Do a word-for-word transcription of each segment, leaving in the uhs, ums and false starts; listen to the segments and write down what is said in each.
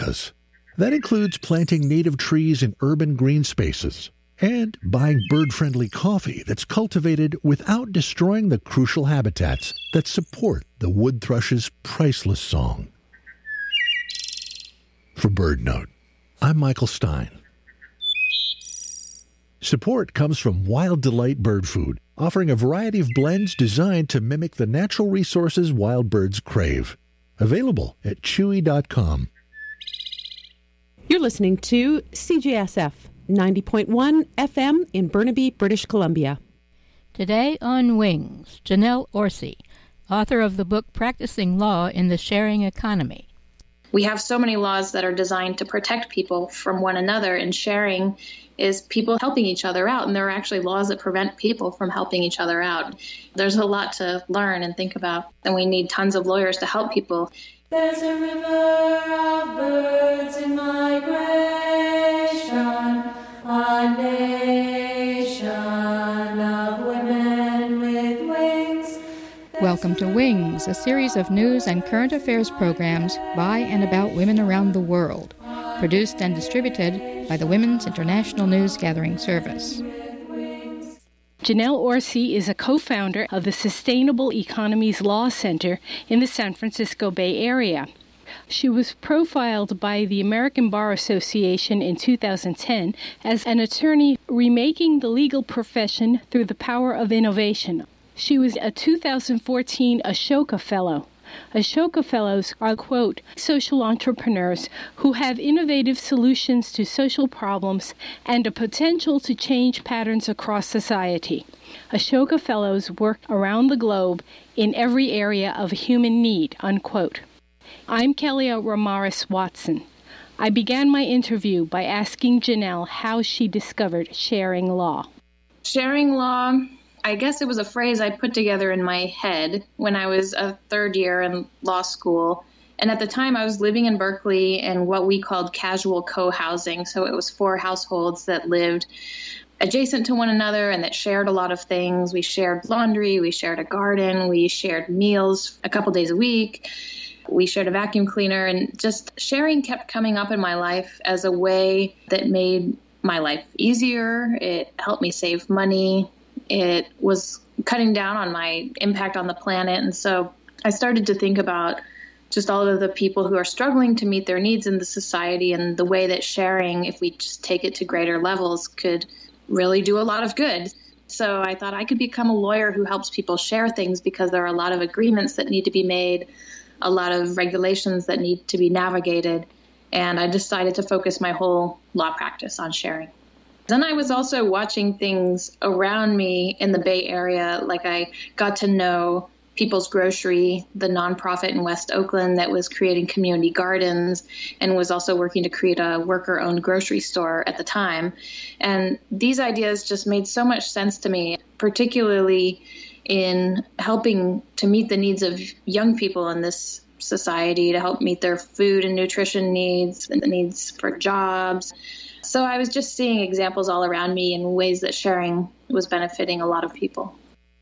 does. That includes planting native trees in urban green spaces and buying bird-friendly coffee that's cultivated without destroying the crucial habitats that support the wood thrush's priceless song. For BirdNote, I'm Michael Stein. Support comes from Wild Delight Bird Food, offering a variety of blends designed to mimic the natural resources wild birds crave. Available at chewy dot com. You're listening to C J S F ninety point one F M in Burnaby, British Columbia. Today on Wings, Janelle Orsi, author of the book Practicing Law in the Sharing Economy. We have so many laws that are designed to protect people from one another, and sharing is people helping each other out. And there are actually laws that prevent people from helping each other out. There's a lot to learn and think about, and we need tons of lawyers to help people. There's a river of birds in migration, a nation of women with wings. Welcome to Wings, a series of news and current affairs programs by and about women around the world, produced and distributed by the Women's International News Gathering Service. Janelle Orsi is a co-founder of the Sustainable Economies Law Center in the San Francisco Bay Area. She was profiled by the American Bar Association in two thousand ten as an attorney remaking the legal profession through the power of innovation. She was a two thousand fourteen Ashoka Fellow. Ashoka Fellows are, quote, social entrepreneurs who have innovative solutions to social problems and a potential to change patterns across society. Ashoka Fellows work around the globe in every area of human need, unquote. I'm Kelia Ramaris Watson. I began my interview by asking Janelle how she discovered sharing law. Sharing law, I guess it was a phrase I put together in my head when I was a third year in law school. And at the time, I was living in Berkeley in what we called casual co-housing. So it was four households that lived adjacent to one another and that shared a lot of things. We shared laundry, we shared a garden, we shared meals a couple days a week. We shared a vacuum cleaner, and just sharing kept coming up in my life as a way that made my life easier. It helped me save money. It was cutting down on my impact on the planet. And so I started to think about just all of the people who are struggling to meet their needs in the society, and the way that sharing, if we just take it to greater levels, could really do a lot of good. So I thought I could become a lawyer who helps people share things, because there are a lot of agreements that need to be made, a lot of regulations that need to be navigated. And I decided to focus my whole law practice on sharing. Then I was also watching things around me in the Bay Area. Like, I got to know People's Grocery, the nonprofit in West Oakland that was creating community gardens and was also working to create a worker-owned grocery store at the time. And these ideas just made so much sense to me, particularly in helping to meet the needs of young people in this society, to help meet their food and nutrition needs and the needs for jobs. So I was just seeing examples all around me in ways that sharing was benefiting a lot of people.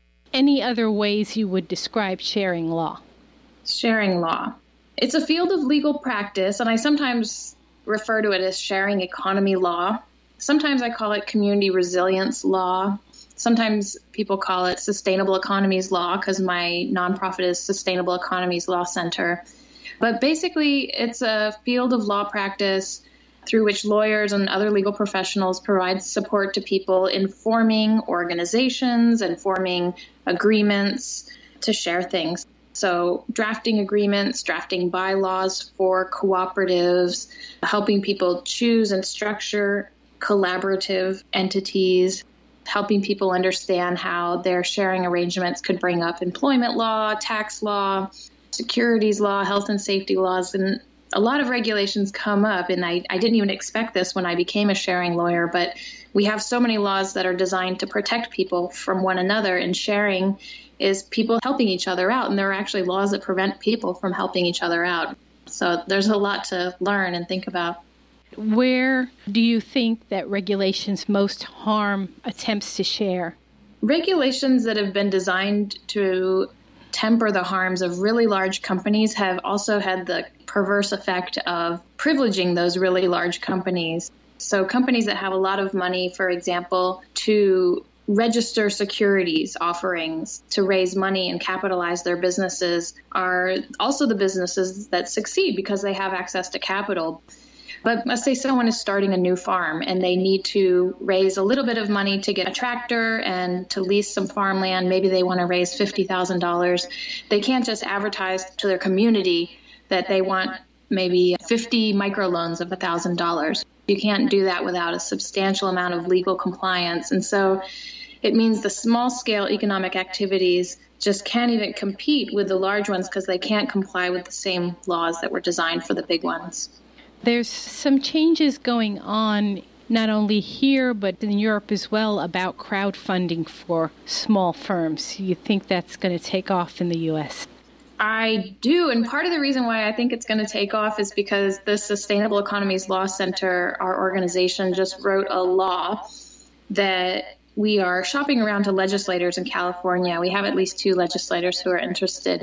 Any other ways you would describe sharing law? Sharing law. It's a field of legal practice, and I sometimes refer to it as sharing economy law. Sometimes I call it community resilience law. Sometimes people call it sustainable economies law, because my nonprofit is Sustainable Economies Law Center. But basically, it's a field of law practice through which lawyers and other legal professionals provide support to people in forming organizations and forming agreements to share things. So drafting agreements, drafting bylaws for cooperatives, helping people choose and structure collaborative entities, helping people understand how their sharing arrangements could bring up employment law, tax law, securities law, health and safety laws, and a lot of regulations come up, and I, I didn't even expect this when I became a sharing lawyer, but we have so many laws that are designed to protect people from one another, and sharing is people helping each other out, and there are actually laws that prevent people from helping each other out. So there's a lot to learn and think about. Where do you think that regulations most harm attempts to share? Regulations that have been designed to temper the harms of really large companies have also had the perverse effect of privileging those really large companies. So companies that have a lot of money, for example, to register securities offerings to raise money and capitalize their businesses are also the businesses that succeed because they have access to capital. But let's say someone is starting a new farm and they need to raise a little bit of money to get a tractor and to lease some farmland. Maybe they want to raise fifty thousand dollars. They can't just advertise to their community that they want maybe fifty microloans of one thousand dollars. You can't do that without a substantial amount of legal compliance. And so it means the small-scale economic activities just can't even compete with the large ones because they can't comply with the same laws that were designed for the big ones. There's some changes going on not only here but in Europe as well about crowdfunding for small firms. You think that's going to take off in the U S? I do, and part of the reason why I think it's going to take off is because the Sustainable Economies Law Center, our organization, just wrote a law that we are shopping around to legislators in California. We have at least two legislators who are interested,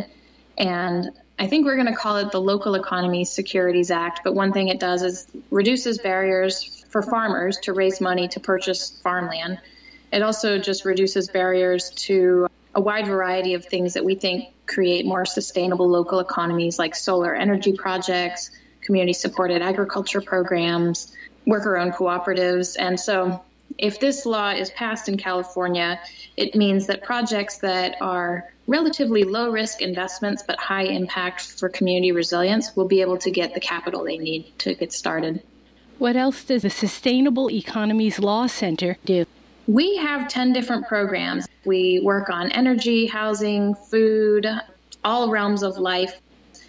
and I think we're going to call it the Local Economy Securities Act, but one thing it does is reduces barriers for farmers to raise money to purchase farmland. It also just reduces barriers to a wide variety of things that we think create more sustainable local economies, like solar energy projects, community-supported agriculture programs, worker-owned cooperatives. And so if this law is passed in California, it means that projects that are relatively low-risk investments but high impact for community resilience will be able to get the capital they need to get started. What else does the Sustainable Economies Law Center do? We have ten different programs. We work on energy, housing, food, all realms of life.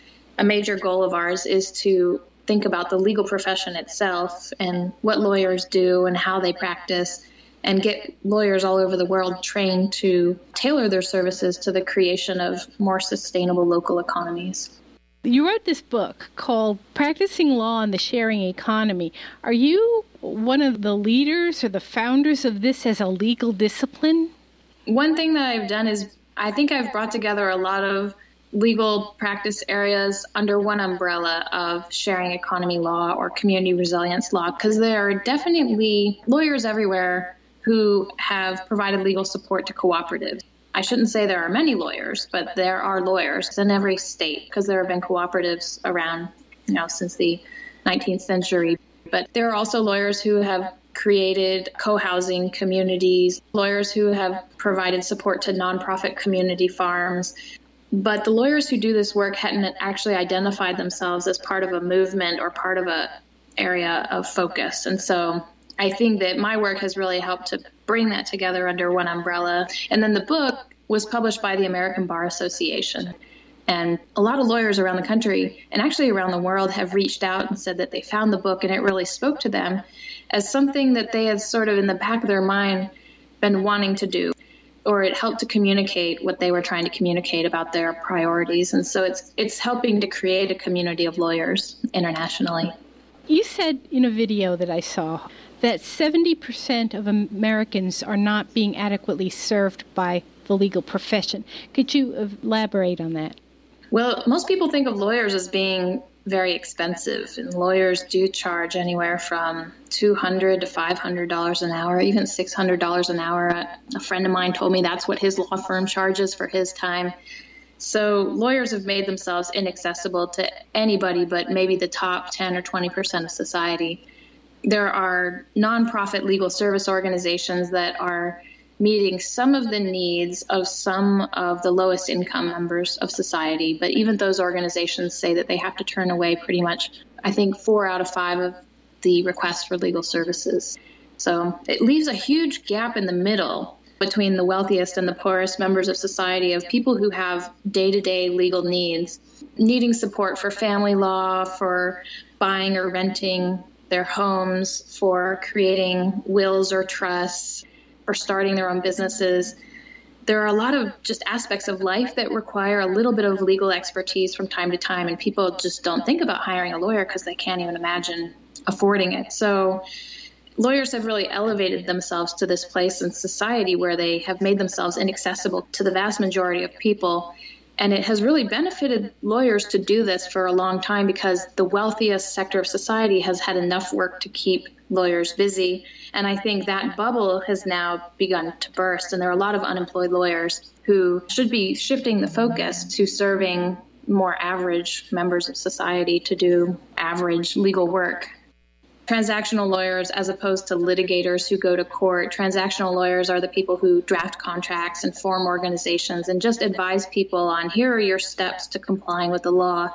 A major goal of ours is to think about the legal profession itself and what lawyers do and how they practice, and get lawyers all over the world trained to tailor their services to the creation of more sustainable local economies. You wrote this book called Practicing Law in the Sharing Economy. Are you one of the leaders or the founders of this as a legal discipline? One thing that I've done is I think I've brought together a lot of legal practice areas under one umbrella of sharing economy law or community resilience law, because there are definitely lawyers everywhere who have provided legal support to cooperatives. I shouldn't say there are many lawyers, but there are lawyers in every state because there have been cooperatives around, you know, since the nineteenth century. But there are also lawyers who have created co-housing communities, lawyers who have provided support to nonprofit community farms. But the lawyers who do this work hadn't actually identified themselves as part of a movement or part of a area of focus. And so I think that my work has really helped to bring that together under one umbrella. And then the book was published by the American Bar Association. And a lot of lawyers around the country and actually around the world have reached out and said that they found the book and it really spoke to them as something that they had sort of in the back of their mind been wanting to do, or it helped to communicate what they were trying to communicate about their priorities. And so it's it's helping to create a community of lawyers internationally. You said in a video that I saw that seventy percent of Americans are not being adequately served by the legal profession. Could you elaborate on that? Well, most people think of lawyers as being very expensive, and lawyers do charge anywhere from two hundred dollars to five hundred dollars an hour, even six hundred dollars an hour. A friend of mine told me that's what his law firm charges for his time. So lawyers have made themselves inaccessible to anybody but maybe the top ten or twenty percent of society. There are nonprofit legal service organizations that are meeting some of the needs of some of the lowest income members of society. But even those organizations say that they have to turn away pretty much, I think, four out of five of the requests for legal services. So it leaves a huge gap in the middle between the wealthiest and the poorest members of society of people who have day-to-day legal needs, needing support for family law, for buying or renting their homes, for creating wills or trusts, for starting their own businesses. There are a lot of just aspects of life that require a little bit of legal expertise from time to time, and people just don't think about hiring a lawyer because they can't even imagine affording it. So lawyers have really elevated themselves to this place in society where they have made themselves inaccessible to the vast majority of people. And it has really benefited lawyers to do this for a long time because the wealthiest sector of society has had enough work to keep lawyers busy. And I think that bubble has now begun to burst. And there are a lot of unemployed lawyers who should be shifting the focus to serving more average members of society to do average legal work. Transactional lawyers, as opposed to litigators who go to court, transactional lawyers are the people who draft contracts and form organizations and just advise people on here are your steps to complying with the law.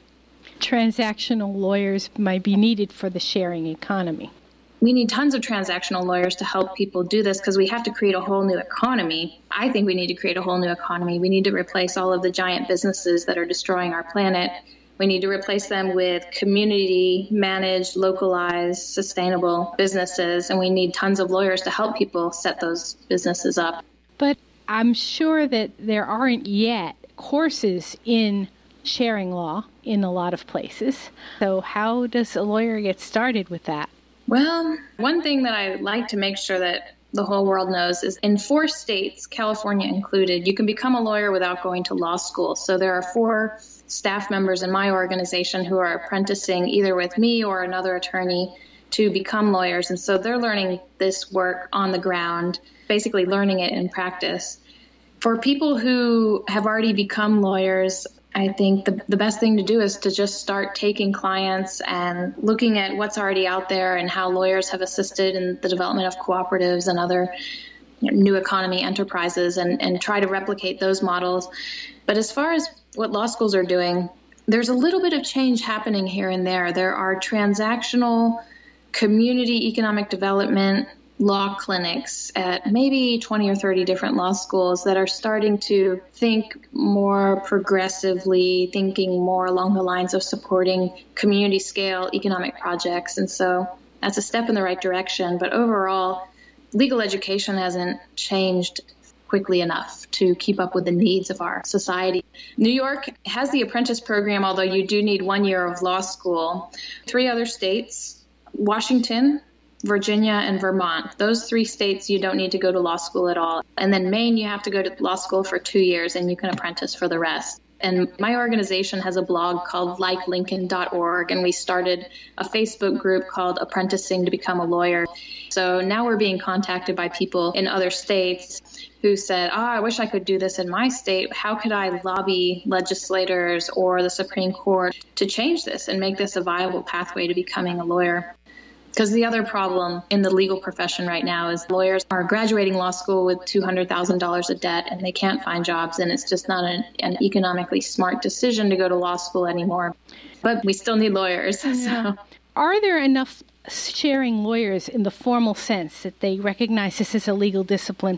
Transactional lawyers might be needed for the sharing economy. We need tons of transactional lawyers to help people do this because we have to create a whole new economy. I think we need to create a whole new economy. We need to replace all of the giant businesses that are destroying our planet. We need to replace them with community-managed, localized, sustainable businesses, and we need tons of lawyers to help people set those businesses up. But I'm sure that there aren't yet courses in sharing law in a lot of places. So how does a lawyer get started with that? Well, one thing that I like to make sure that the whole world knows is in four states, California included, you can become a lawyer without going to law school. So there are four staff members in my organization who are apprenticing either with me or another attorney to become lawyers. And so they're learning this work on the ground, basically learning it in practice. For people who have already become lawyers, I think the, the best thing to do is to just start taking clients and looking at what's already out there and how lawyers have assisted in the development of cooperatives and other you know, new economy enterprises and, and try to replicate those models. But as far as what law schools are doing, there's a little bit of change happening here and there. There are transactional community economic development law clinics at maybe twenty or thirty different law schools that are starting to think more progressively, thinking more along the lines of supporting community scale economic projects. And so that's a step in the right direction. But overall, legal education hasn't changed quickly enough to keep up with the needs of our society. New York has the apprentice program, although you do need one year of law school. Three other states, Washington, Virginia, and Vermont. Those three states, you don't need to go to law school at all. And then Maine, you have to go to law school for two years and you can apprentice for the rest. And my organization has a blog called like lincoln dot org, and we started a Facebook group called Apprenticing to Become a Lawyer. So now we're being contacted by people in other states who said, oh, I wish I could do this in my state. How could I lobby legislators or the Supreme Court to change this and make this a viable pathway to becoming a lawyer? Because the other problem in the legal profession right now is lawyers are graduating law school with two hundred thousand dollars of debt and they can't find jobs, and it's just not an, an economically smart decision to go to law school anymore. But we still need lawyers. Yeah. So. Are there enough sharing lawyers in the formal sense that they recognize this as a legal discipline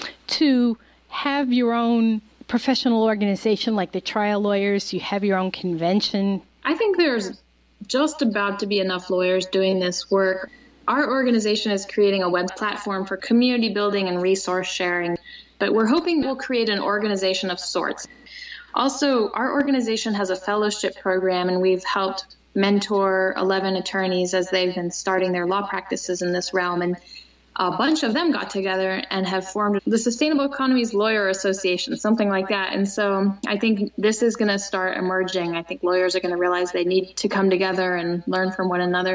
to have your own professional organization like the trial lawyers? You have your own convention? I think there's just about to be enough lawyers doing this work. Our organization is creating a web platform for community building and resource sharing, but we're hoping we'll create an organization of sorts. Also, our organization has a fellowship program, and we've helped mentor eleven attorneys as they've been starting their law practices in this realm. And a bunch of them got together and have formed the Sustainable Economies Lawyer Association, something like that. And so I think this is going to start emerging. I think lawyers are going to realize they need to come together and learn from one another.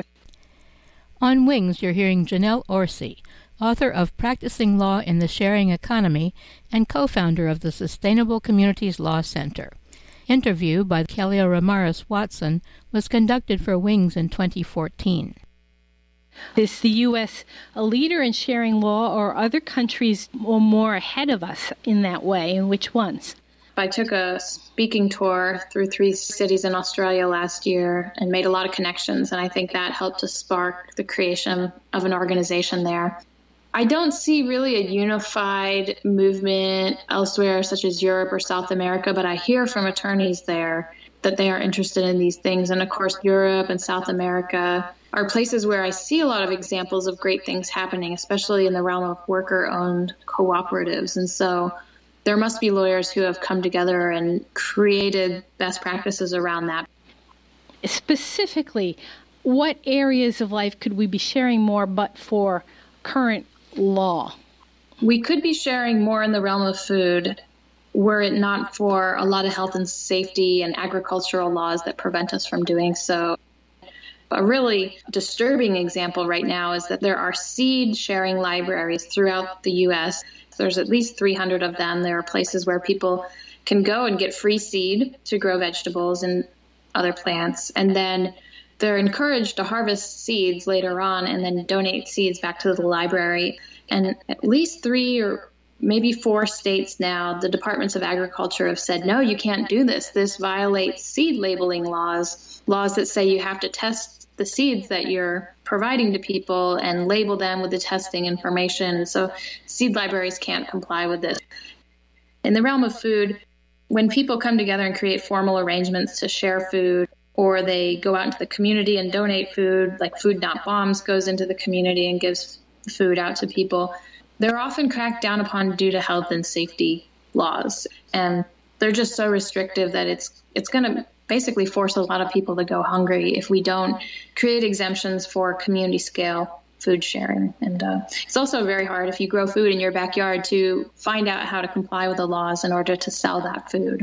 On Wings, you're hearing Janelle Orsi, author of Practicing Law in the Sharing Economy and co-founder of the Sustainable Communities Law Center. Interview by Kelia Ramirez Watson was conducted for Wings in twenty fourteen. Is the U S a leader in sharing law, or other countries more ahead of us in that way, and which ones? I took a speaking tour through three cities in Australia last year and made a lot of connections, and I think that helped to spark the creation of an organization there. I don't see really a unified movement elsewhere, such as Europe or South America, but I hear from attorneys there that they are interested in these things. And of course, Europe and South America are places where I see a lot of examples of great things happening, especially in the realm of worker-owned cooperatives. And so there must be lawyers who have come together and created best practices around that. Specifically, what areas of life could we be sharing more but for current law? We could be sharing more in the realm of food. were it not for a lot of health and safety and agricultural laws that prevent us from doing so. A really disturbing example right now is that there are seed sharing libraries throughout the U S. There's at least three hundred of them. There are places where people can go and get free seed to grow vegetables and other plants. And then they're encouraged to harvest seeds later on and then donate seeds back to the library. And at least three or maybe four states now, the departments of agriculture have said, no, you can't do this. This violates seed labeling laws, laws that say you have to test the seeds that you're providing to people and label them with the testing information. So seed libraries can't comply with this. In the realm of food, when people come together and create formal arrangements to share food, or they go out into the community and donate food, like Food Not Bombs goes into the community and gives food out to people, they're often cracked down upon due to health and safety laws. And they're just so restrictive that it's it's going to basically force a lot of people to go hungry if we don't create exemptions for community scale food sharing. And uh, it's also very hard if you grow food in your backyard to find out how to comply with the laws in order to sell that food.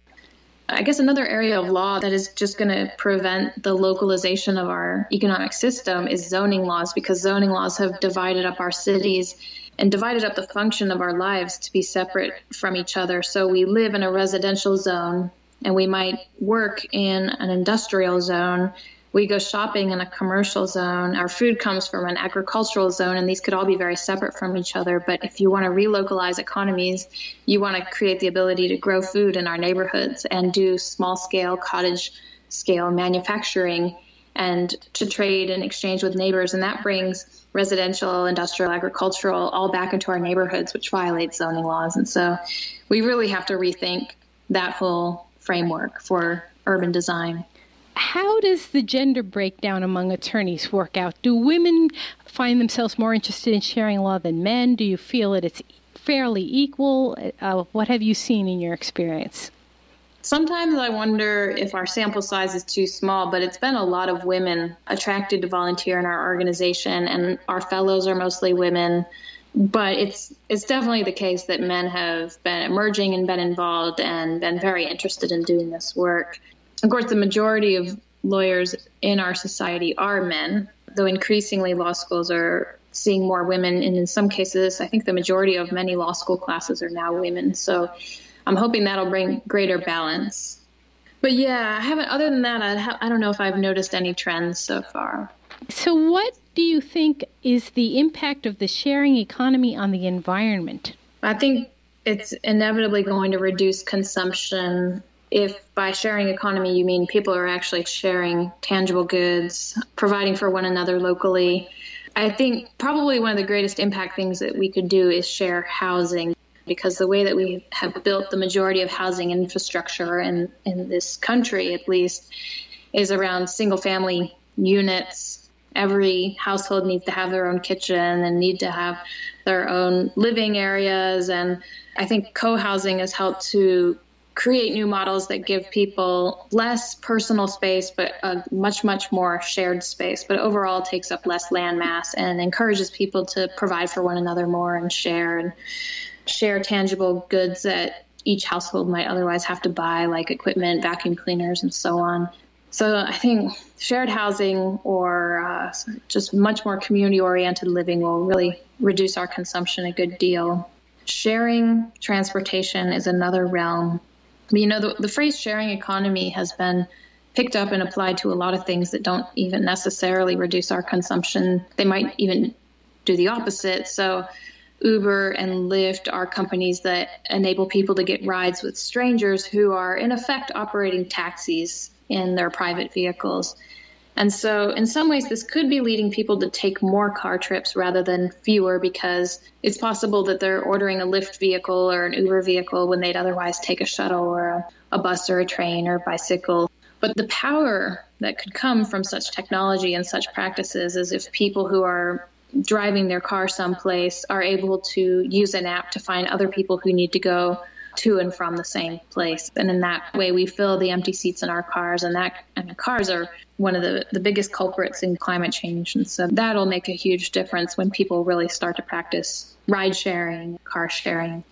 I guess another area of law that is just going to prevent the localization of our economic system is zoning laws, because zoning laws have divided up our cities and divided up the function of our lives to be separate from each other. So we live in a residential zone and we might work in an industrial zone. We go shopping in a commercial zone. Our food comes from an agricultural zone, and these could all be very separate from each other. But if you want to relocalize economies, you want to create the ability to grow food in our neighborhoods and do small-scale, cottage-scale manufacturing and to trade and exchange with neighbors. And that brings residential, industrial, agricultural all back into our neighborhoods, which violates zoning laws. And so we really have to rethink that whole framework for urban design. How does the gender breakdown among attorneys work out? Do women find themselves more interested in sharing law than men? Do you feel that it's fairly equal? Uh, what have you seen in your experience? Sometimes I wonder if our sample size is too small, but it's been a lot of women attracted to volunteer in our organization, and our fellows are mostly women. But it's it's definitely the case that men have been emerging and been involved and been very interested in doing this work. Of course, the majority of lawyers in our society are men, though increasingly law schools are seeing more women. And in some cases, I think the majority of many law school classes are now women. So I'm hoping that'll bring greater balance. But yeah, I haven't, other than that, I, ha- I don't know if I've noticed any trends so far. So what do you think is the impact of the sharing economy on the environment? I think it's inevitably going to reduce consumption. If by sharing economy you mean people are actually sharing tangible goods, providing for one another locally, I think probably one of the greatest impact things that we could do is share housing, because the way that we have built the majority of housing infrastructure in, in this country, at least, is around single-family units. Every household needs to have their own kitchen and need to have their own living areas. And I think co-housing has helped to create new models that give people less personal space, but a much, much more shared space, but overall takes up less land mass and encourages people to provide for one another more and share and share tangible goods that each household might otherwise have to buy, like equipment, vacuum cleaners, and so on. So I think shared housing or uh, just much more community-oriented living will really reduce our consumption a good deal. Sharing transportation is another realm. You know, the, the phrase sharing economy has been picked up and applied to a lot of things that don't even necessarily reduce our consumption. They might even do the opposite. So Uber and Lyft are companies that enable people to get rides with strangers who are in effect operating taxis in their private vehicles. And so in some ways, this could be leading people to take more car trips rather than fewer, because it's possible that they're ordering a Lyft vehicle or an Uber vehicle when they'd otherwise take a shuttle or a, a bus or a train or a bicycle. But the power that could come from such technology and such practices is if people who are driving their car someplace are able to use an app to find other people who need to go to and from the same place. And in that way, we fill the empty seats in our cars, and that and cars are one of the, the biggest culprits in climate change. And so that'll make a huge difference when people really start to practice ride sharing, car sharing.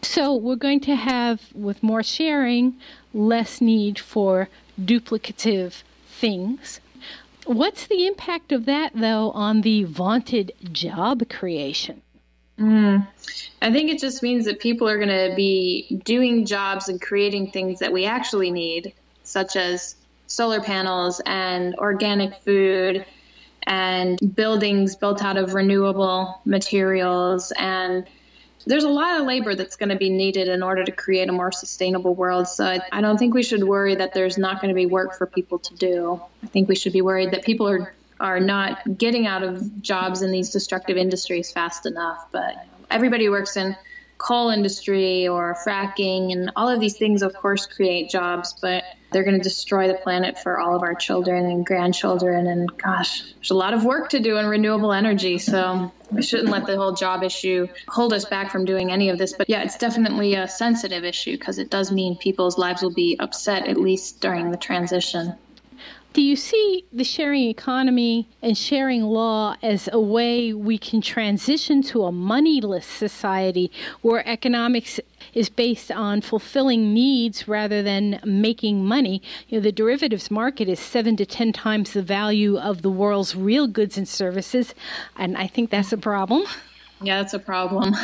So we're going to have, with more sharing, less need for duplicative things. What's the impact of that, though, on the vaunted job creation? Mm. I think it just means that people are going to be doing jobs and creating things that we actually need, such as solar panels and organic food and buildings built out of renewable materials. And there's a lot of labor that's going to be needed in order to create a more sustainable world. So I, I don't think we should worry that there's not going to be work for people to do. I think we should be worried that people are, are not getting out of jobs in these destructive industries fast enough. But everybody works in coal industry or fracking, and all of these things, of course, create jobs, but they're going to destroy the planet for all of our children and grandchildren. And gosh, there's a lot of work to do in renewable energy. So we shouldn't let the whole job issue hold us back from doing any of this. But yeah, it's definitely a sensitive issue because it does mean people's lives will be upset, at least during the transition. Do you see the sharing economy and sharing law as a way we can transition to a moneyless society where economics is based on fulfilling needs rather than making money? You know, the derivatives market is seven to ten times the value of the world's real goods and services, and I think that's a problem. Yeah, that's a problem.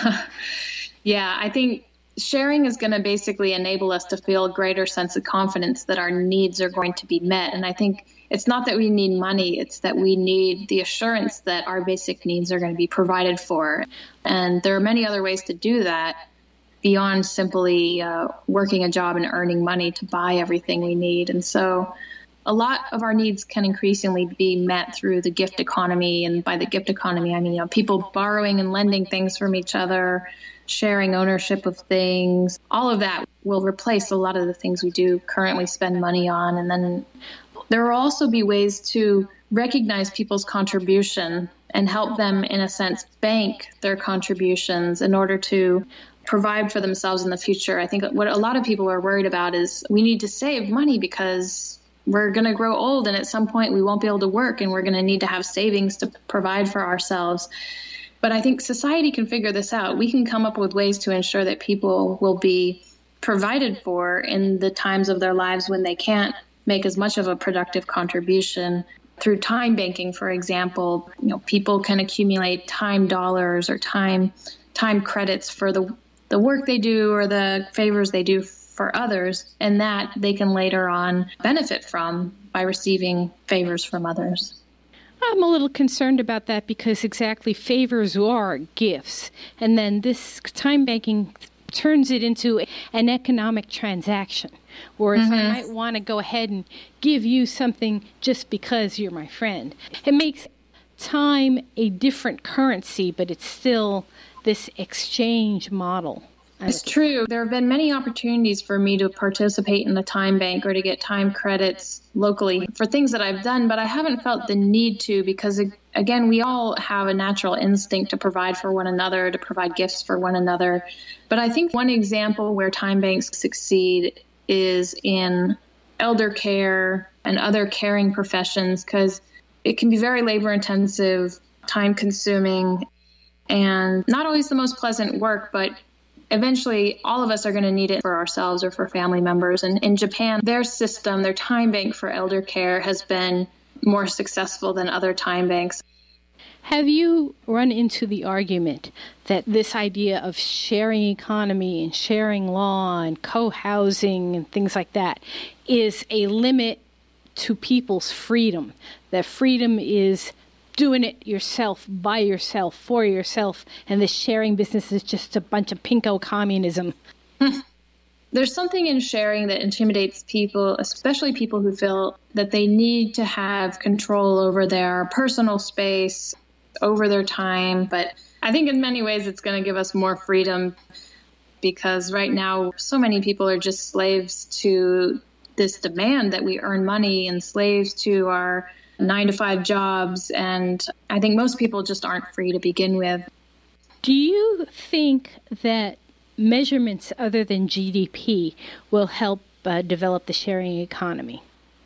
Yeah, I think sharing is going to basically enable us to feel a greater sense of confidence that our needs are going to be met. And I think it's not that we need money, it's that we need the assurance that our basic needs are going to be provided for. And there are many other ways to do that beyond simply uh, working a job and earning money to buy everything we need. And so a lot of our needs can increasingly be met through the gift economy. And by the gift economy, I mean, you know, people borrowing and lending things from each other, sharing ownership of things. All of that will replace a lot of the things we do currently spend money on. And then there will also be ways to recognize people's contribution and help them, in a sense, bank their contributions in order to provide for themselves in the future. I think what a lot of people are worried about is we need to save money because we're going to grow old and at some point we won't be able to work and we're going to need to have savings to provide for ourselves. But I think society can figure this out. We can come up with ways to ensure that people will be provided for in the times of their lives when they can't make as much of a productive contribution. Through time banking, for example, you know, people can accumulate time dollars or time time credits for the the work they do or the favors they do for others, and that they can later on benefit from by receiving favors from others. I'm a little concerned about that because exactly favors are gifts. And then this time banking turns it into an economic transaction. Whereas mm-hmm. I might want to go ahead and give you something just because you're my friend. It makes time a different currency, but it's still this exchange model. It's true. There have been many opportunities for me to participate in the time bank or to get time credits locally for things that I've done, but I haven't felt the need to because, again, we all have a natural instinct to provide for one another, to provide gifts for one another. But I think one example where time banks succeed is in elder care and other caring professions because it can be very labor intensive, time consuming, and not always the most pleasant work, but eventually, all of us are going to need it for ourselves or for family members. And in Japan, their system, their time bank for elder care has been more successful than other time banks. Have you run into the argument that this idea of sharing economy and sharing law and co-housing and things like that is a limit to people's freedom? That freedom is doing it yourself, by yourself, for yourself, and the sharing business is just a bunch of pinko communism. There's something in sharing that intimidates people, especially people who feel that they need to have control over their personal space, over their time. But I think in many ways it's going to give us more freedom because right now so many people are just slaves to this demand that we earn money and slaves to our nine to five jobs. And I think most people just aren't free to begin with. Do you think that measurements other than G D P will help uh, develop the sharing economy?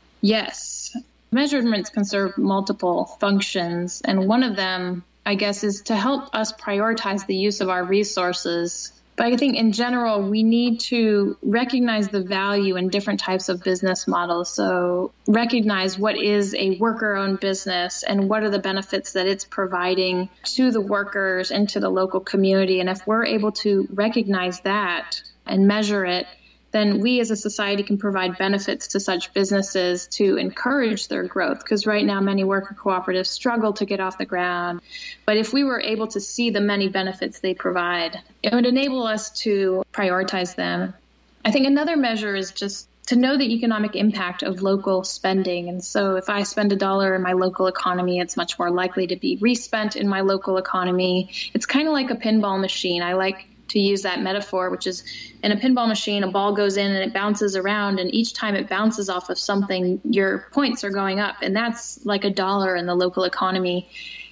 Yes. Measurements can serve multiple functions. And one of them, I guess, is to help us prioritize the use of our resources But I think in general, we need to recognize the value in different types of business models. So recognize what is a worker-owned business and what are the benefits that it's providing to the workers and to the local community. And if we're able to recognize that and measure it, then we as a society can provide benefits to such businesses to encourage their growth. Because right now, many worker cooperatives struggle to get off the ground. But if we were able to see the many benefits they provide, it would enable us to prioritize them. I think another measure is just to know the economic impact of local spending. And so if I spend a dollar in my local economy, it's much more likely to be respent in my local economy. It's kind of like a pinball machine. I like to use that metaphor, which is in a pinball machine, a ball goes in and it bounces around, and each time it bounces off of something, your points are going up, and that's like a dollar in the local economy.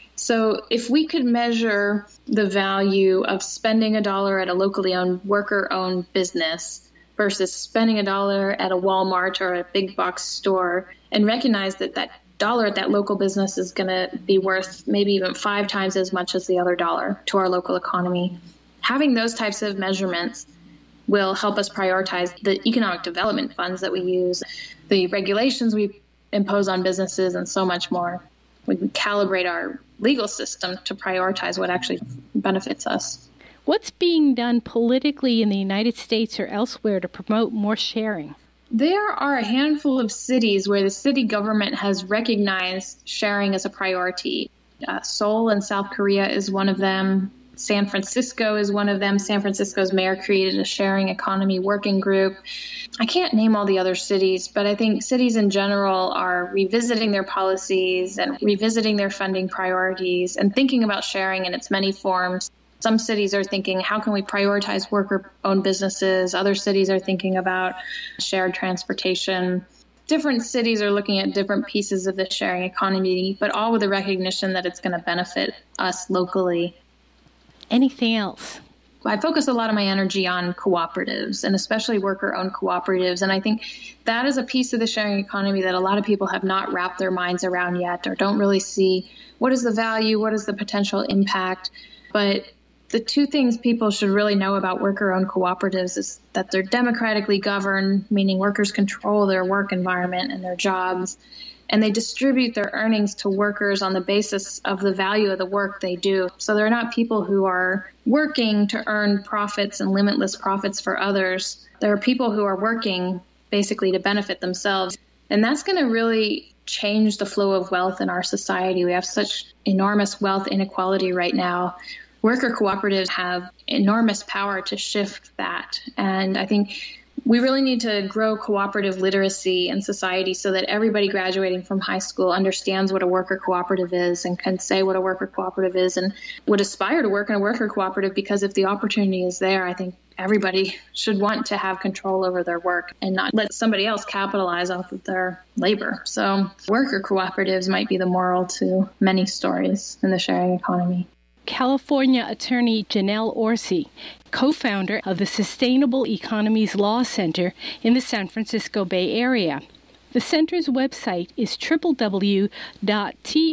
So if we could measure the value of spending a dollar at a locally owned, worker-owned business versus spending a dollar at a Walmart or a big box store, and recognize that that dollar at that local business is going to be worth maybe even five times as much as the other dollar to our local economy. Having those types of measurements will help us prioritize the economic development funds that we use, the regulations we impose on businesses, and so much more. We can calibrate our legal system to prioritize what actually benefits us. What's being done politically in the United States or elsewhere to promote more sharing? There are a handful of cities where the city government has recognized sharing as a priority. Uh, Seoul in South Korea is one of them. San Francisco is one of them. San Francisco's mayor created a sharing economy working group. I can't name all the other cities, but I think cities in general are revisiting their policies and revisiting their funding priorities and thinking about sharing in its many forms. Some cities are thinking, how can we prioritize worker-owned businesses? Other cities are thinking about shared transportation. Different cities are looking at different pieces of the sharing economy, but all with the recognition that it's going to benefit us locally. Anything else? I focus a lot of my energy on cooperatives, and especially worker-owned cooperatives. And I think that is a piece of the sharing economy that a lot of people have not wrapped their minds around yet, or don't really see what is the value, what is the potential impact. But the two things people should really know about worker-owned cooperatives is that they're democratically governed, meaning workers control their work environment and their jobs, and they distribute their earnings to workers on the basis of the value of the work they do. So they're not people who are working to earn profits and limitless profits for others. There are people who are working basically to benefit themselves. And that's going to really change the flow of wealth in our society. We have such enormous wealth inequality right now. Worker cooperatives have enormous power to shift that. And I think we really need to grow cooperative literacy in society so that everybody graduating from high school understands what a worker cooperative is and can say what a worker cooperative is and would aspire to work in a worker cooperative, because if the opportunity is there, I think everybody should want to have control over their work and not let somebody else capitalize off of their labor. So worker cooperatives might be the moral to many stories in the sharing economy. California attorney Janelle Orsi, co-founder of the Sustainable Economies Law Center in the San Francisco Bay Area. The center's website is w w w dot the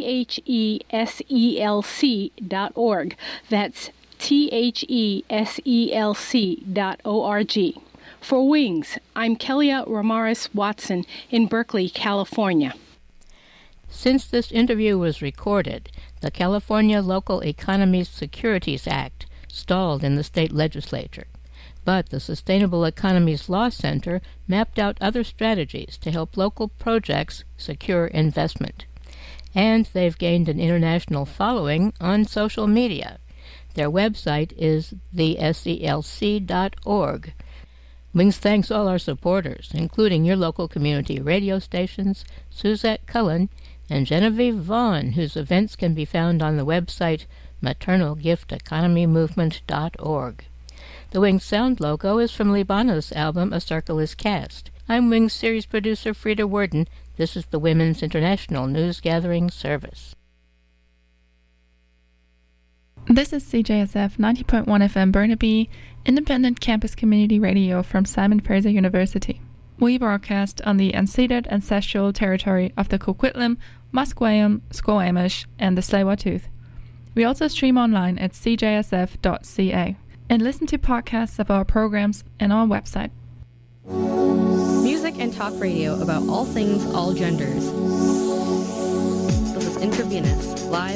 selc dot org. That's the selc dot org. For Wings, I'm Kelia Ramirez Watson in Berkeley, California. Since this interview was recorded, the California Local Economies Securities Act stalled in the state legislature, but the Sustainable Economies Law Center mapped out other strategies to help local projects secure investment. And they've gained an international following on social media. Their website is the S E L C dot org. Wings thanks all our supporters, including your local community radio stations, Suzette Cullen, and Genevieve Vaughn, whose events can be found on the website maternal gift economy movement dot org. The Wings sound logo is from Libana's album A Circle is Cast. I'm Wings series producer Frida Worden. This is the Women's International News Gathering Service. This is C J S F ninety point one F M Burnaby, independent campus community radio from Simon Fraser University. We broadcast on the unceded ancestral territory of the Coquitlam, Musqueam, Squamish, and the Tsleil-Waututh. We also stream online at c j s f dot c a. and listen to podcasts of our programs on our website. Music and talk radio about all things, all genders. This is Intravenous, live